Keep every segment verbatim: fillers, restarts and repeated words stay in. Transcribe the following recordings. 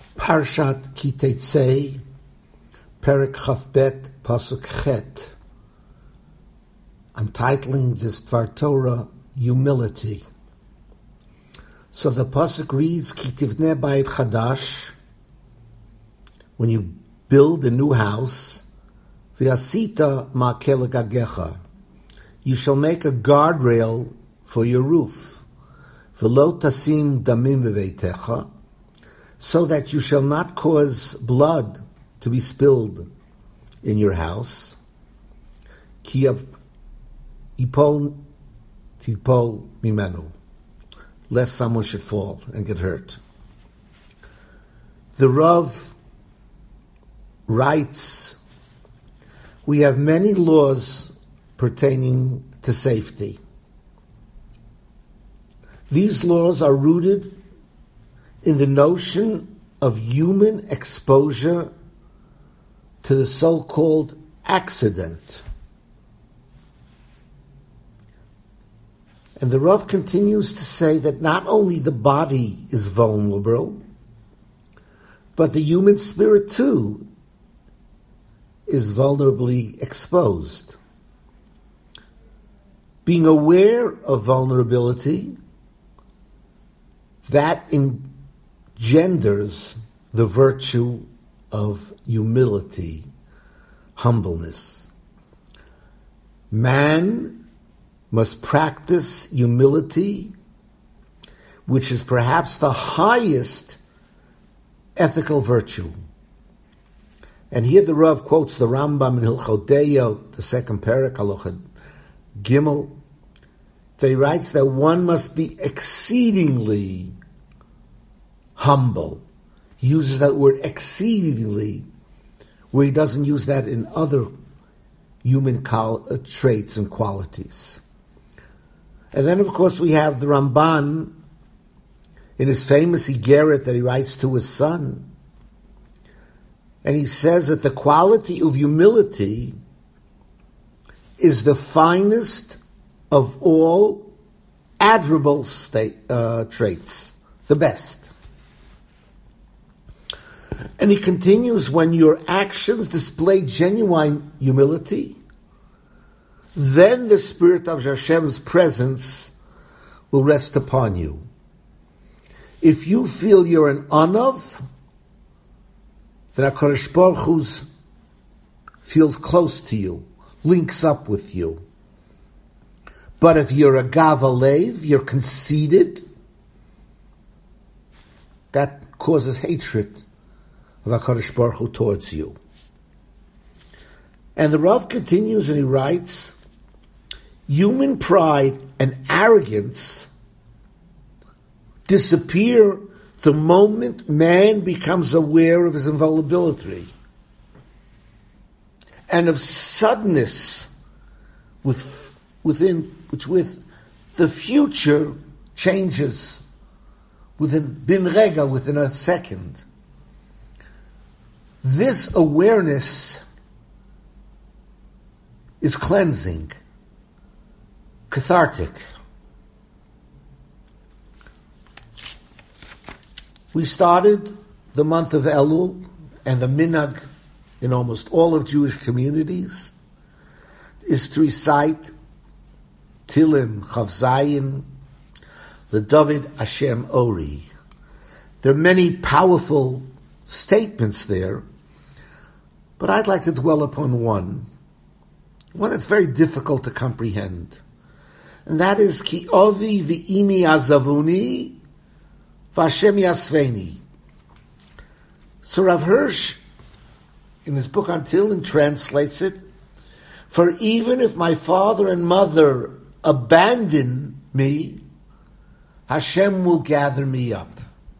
Parshat Ki Teitzei, Perek Chafbet, Pasuk Chet. I'm titling this Dvar Torah, Humility. So the Pasuk reads, Ki Tivneh Bayit Chadash, when you build a new house, V'asita Ma'kel Gagecha, you shall make a guardrail for your roof, V'lo Tasim Damim B'veitecha, so that you shall not cause blood to be spilled in your house. Ki ipol tipol mimenu, lest someone should fall and get hurt. The Rav writes, we have many laws pertaining to safety. These laws are rooted in the notion of human exposure to the so-called accident. And the Rav continues to say that not only the body is vulnerable, but the human spirit too is vulnerably exposed. Being aware of vulnerability, that engenders the virtue of humility, humbleness. Man must practice humility, which is perhaps the highest ethical virtue. And here the Rav quotes the Rambam in Hilchot Deyo, the second parak, Halacha Gimel, that he writes that one must be exceedingly humble. He uses that word exceedingly, where he doesn't use that in other human col- uh, traits and qualities. And then, of course, we have the Ramban in his famous Igeret that he writes to his son. And he says that the quality of humility is the finest of all admirable state, uh, traits, the best. And he continues, when your actions display genuine humility, then the spirit of Hashem's presence will rest upon you. If you feel you're an anav, then HaKadosh Baruch Hu feels close to you, links up with you. But if you're a gavalev, you're conceited, that causes hatred of HaKadosh Baruch Hu towards you. And the Rav continues and he writes, human pride and arrogance disappear the moment man becomes aware of his invulnerability and of suddenness with, within which with the future changes within bin rega, within a second. This awareness is cleansing, cathartic. We started the month of Elul, and the minhag in almost all of Jewish communities is to recite Tilim, Chav Zayin, the David Hashem Ori. There are many powerful statements there, but I'd like to dwell upon one, one that's very difficult to comprehend, and that is Ki Ovi V'imi Azavuni V'Hashem Yasveni. So Rav Hirsch, in his book on Tehillim, translates it, for even if my father and mother abandon me, Hashem will gather me up.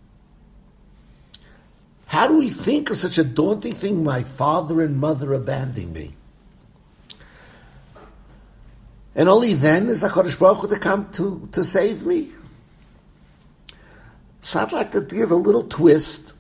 How do we think of such a daunting thing, my father and mother abandoning me? And only then is HaKadosh Baruch Hu to come to, to save me? So I'd like to give a little twist,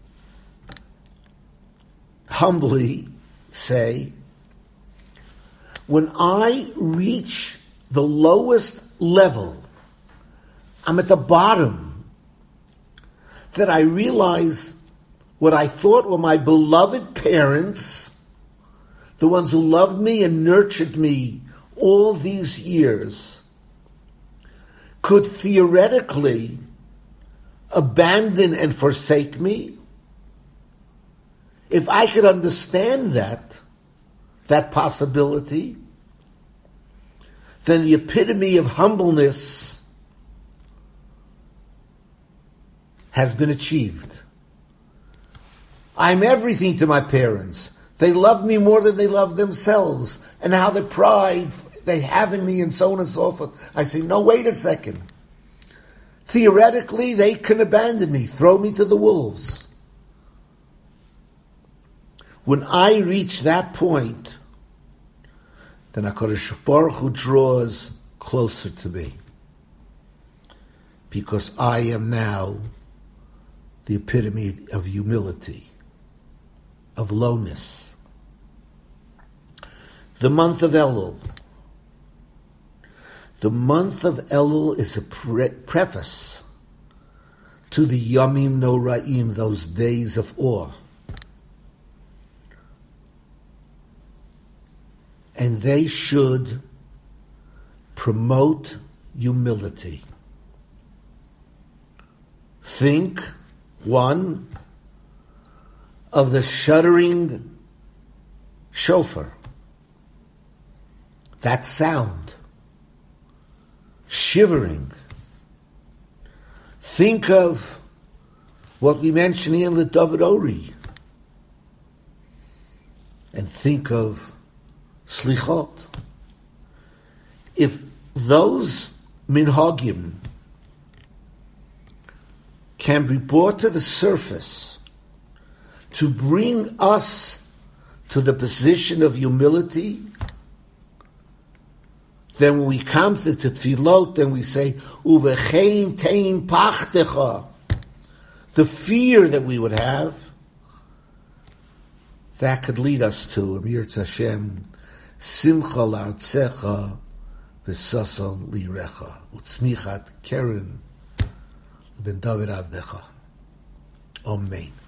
humbly say, when I reach the lowest level, I'm at the bottom, that I realize what I thought were my beloved parents, the ones who loved me and nurtured me all these years, could theoretically abandon and forsake me. If I could understand that, that possibility, then the epitome of humbleness has been achieved. I'm everything to my parents. They love me more than they love themselves. And how the pride they have in me and so on and so forth. I say, no, wait a second. Theoretically, they can abandon me, throw me to the wolves. When I reach that point, then HaKadosh Baruch Hu draws closer to me. Because I am now the epitome of humility, of lowness. The month of Elul. The month of Elul is a pre- preface to the Yomim Noraim, those days of awe. And they should promote humility. Think, one, of the shuddering shofar. That sound. Shivering. Think of what we mentioned here in the David Ori. And think of Slichot. If those minhagim can be brought to the surface to bring us to the position of humility, then when we come to the tefillot, then we say, Uvechein tein pachtecha, the fear that we would have, that could lead us to, Amir Tzashem, Simcha la'artzecha, v'sason lirecha, u'tzmichat keren, ben David avdecha. Amen.